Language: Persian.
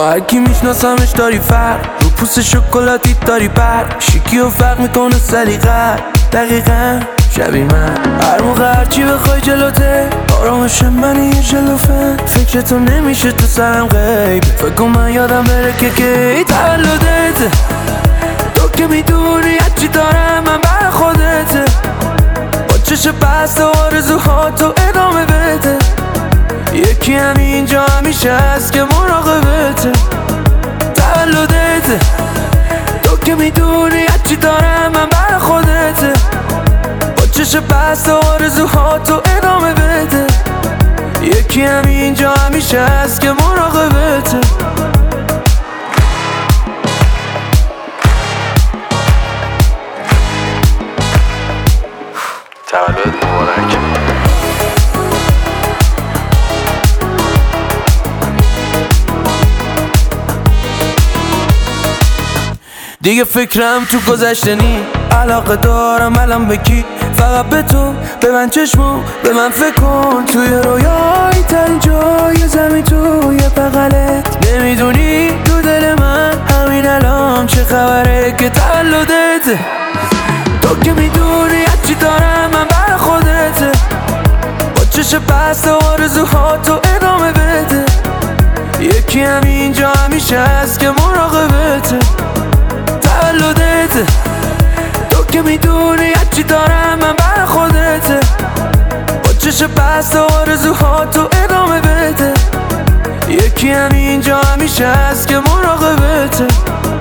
با هرکی میشناسمش داری فرق، رو پوست شکلاتی داری پر، شیکی و فرق میکنه سلیقه دقیقا شبیه من. هر موقع هرچی بخوای جلوته، آرامش منی یه جلوفه، فکرتو نمیشه تو سرم غیب، فکر کن من یادم بره که کی تولدته. تو که میدونی هرچی دارم من بر خودته، با چشم بسته آرزوهاتو ادامه بده. یکی همینجا همیشه هست که مراقبته. تولدته، تو که میدونی هرچی دارم من بر خودته، با چشم بسته آرزوهاتو ادامه بده. یکی همینجا همیشه هست که مراقبته. تولد مبارک. دیگه فکرم تو گذشته نی، علاقه دارم الان به کی؟ فقط به تو، به من چشمو، به من فکر کن. توی رویای ترین جای زمین توی بغلت، نمیدونی تو دل من همین الان چه خبره که تولدته. تو که میدونی هرچی دارم من بر خودته، با چشم بسته آرزوهاتو ادامه بده. یکی همینجا همیشه هست که مراقبته. تولدته، تو که میدونی هرچی دارم من بر خودته، با چشم بسته آرزوهاتو ادامه بده. یکی همینجا همیشه هست که مراقبته.